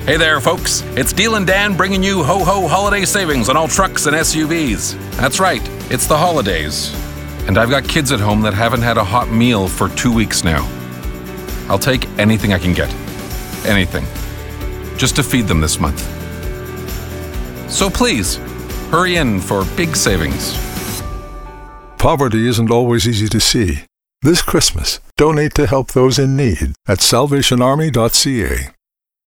Hey there, folks. It's Deal and Dan bringing you ho-ho holiday savings on all trucks and SUVs. That's right, it's the holidays. And I've got kids at home that haven't had a hot meal for 2 weeks now. I'll take anything I can get. Anything. Just to feed them this month. So please, hurry in for big savings. Poverty isn't always easy to see. This Christmas, donate to help those in need at salvationarmy.ca.